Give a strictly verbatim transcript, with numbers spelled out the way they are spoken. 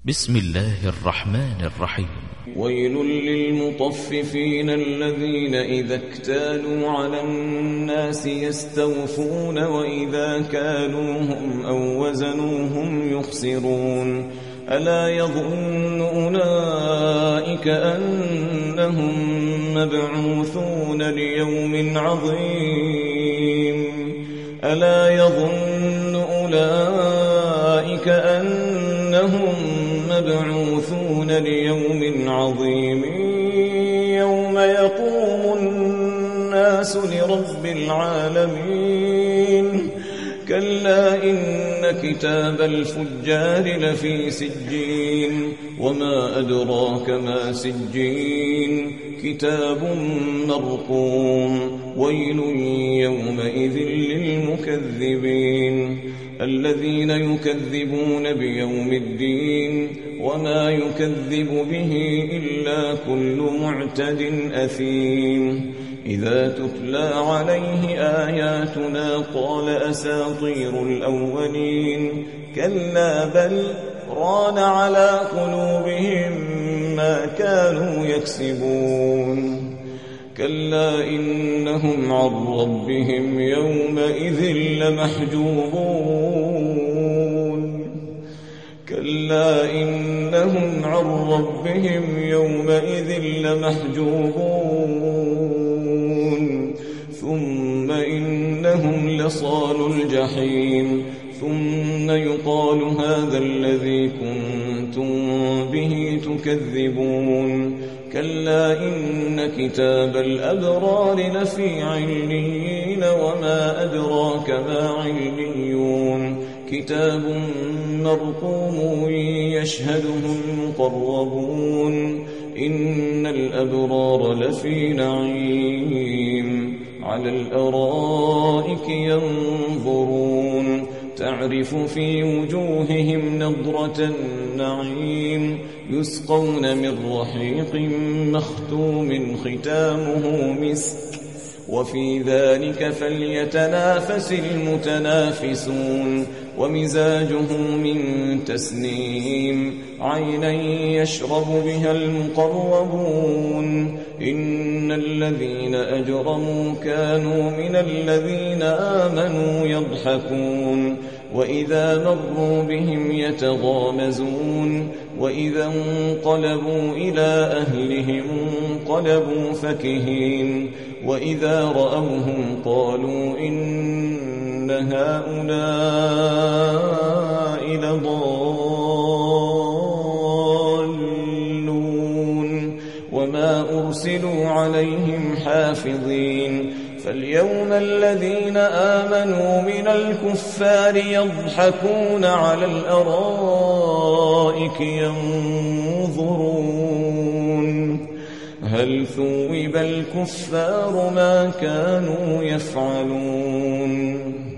بسم الله الرحمن الرحيم. ويل للمطففين الذين إذا اكتالوا على الناس يستوفون وإذا كالوهم أو وزنوهم يخسرون ألا يظن أولئك أنهم مبعوثون ليوم عظيم ألا يظن أولئك أنهم مبعوثون ليوم عظيم يوم يقوم الناس لرب العالمين كلا إن كتاب الفجار لفي سجين وما أدراك ما سجين كتاب مرقوم ويل يومئذ للمكذبين الذين يكذبون بيوم الدين وما يكذب به إلا كل معتد أثيم إذا تتلى عليه آياتنا قال أساطير الأولين كلا بل ران على قلوبهم ما كانوا يكسبون كلا إنهم عن ربهم يومئذ لمحجوبون كلا إنهم عن ربهم يومئذ لمحجوبون ثم إنهم لصالو الجحيم ثم يقال هذا الذي كنتم به تكذبون كلا إن كتاب الأبرار لفي عليين وما أدراك ما عليون كتاب مرقوم يشهده المقربون إن الأبرار لفي نعيم على الأرائك ينظرون تعرف في وجوههم نضرة النعيم يسقون من رحيق مختوم ختامه مسك وفي ذلك فليتنافس المتنافسون ومزاجه من تسنيم عينا يشرب بها المقربون إن الذين أجرموا كانوا من الذين آمنوا يضحكون وإذا مروا بهم يتغامزون وإذا انقلبوا إلى أهلهم انقلبوا فكهين وإذا رأوهم قالوا إن هؤلاء لضالون وما أرسلوا عليهم حافظين فاليوم الذين آمنوا من الكفار يضحكون على الأرائك ينظرون هل ثوب الكفار ما كانوا يفعلون